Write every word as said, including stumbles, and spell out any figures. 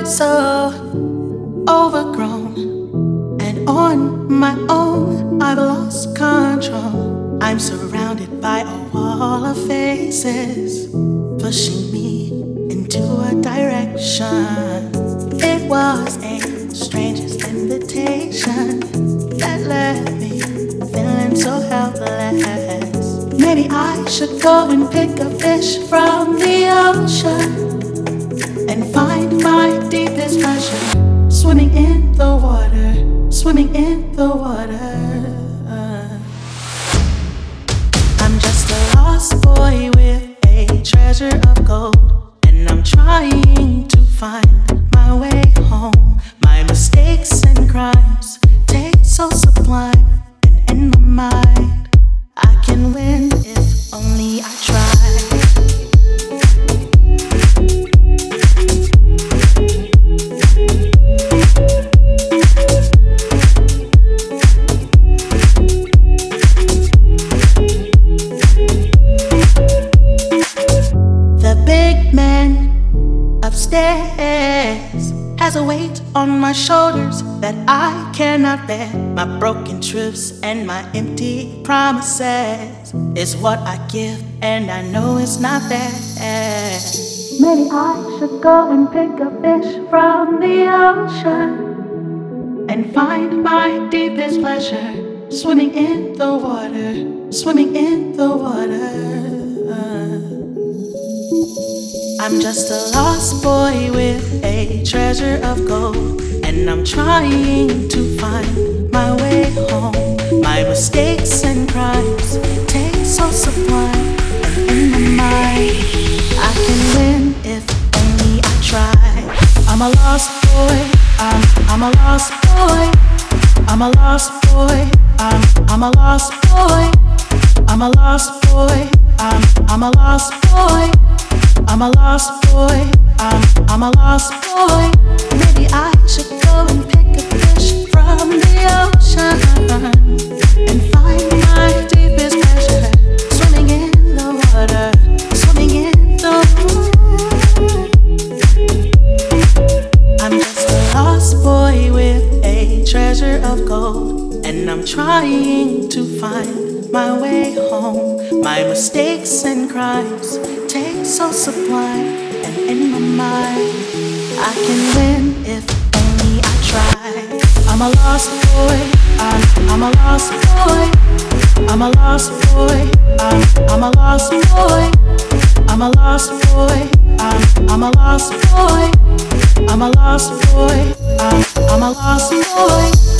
so overgrown, and on my own I've lost control. I'm surrounded by a wall of faces pushing me into a direction. It was a stranger's invitation that left me feeling so helpless. Maybe I should go and pick a fish from the ocean and find my deepest pleasure, swimming in the water, swimming in the water. I'm just a lost boy with a treasure of gold, and I'm trying to find my way home. My mistakes and crimes taste so sublime, and in my mind I can win if only I try. Upstairs has a weight on my shoulders that I cannot bear. My broken truths and my empty promises is what I give, and I know it's not there. Maybe I should go and pick a fish from the ocean and find my deepest pleasure, swimming in the water, swimming in the water. I'm just a lost boy with a treasure of gold, and I'm trying to find my way home. My mistakes and crimes taste so sublime, and in my mind I can win if only I try. I'm a lost boy, I'm, I'm a lost boy. I'm a lost boy, I'm, I'm a lost boy. I'm a lost boy, I'm, I'm a lost boy. I'm a lost boy, I'm, I'm a lost boy. Maybe I should go and pick a fish from the ocean and find my deepest pleasure, swimming in the water, swimming in the water. I'm just a lost boy with a treasure of gold, and I'm trying to find my way home. My mistakes and crimes take so sublime, and in my mind I can win if only I try. I'm a lost boy, I'm, I'm a lost boy. I'm a lost boy, I'm, I'm a lost boy. I'm a lost boy, I'm, I'm a lost boy. I'm a lost boy, I'm, I'm a lost boy.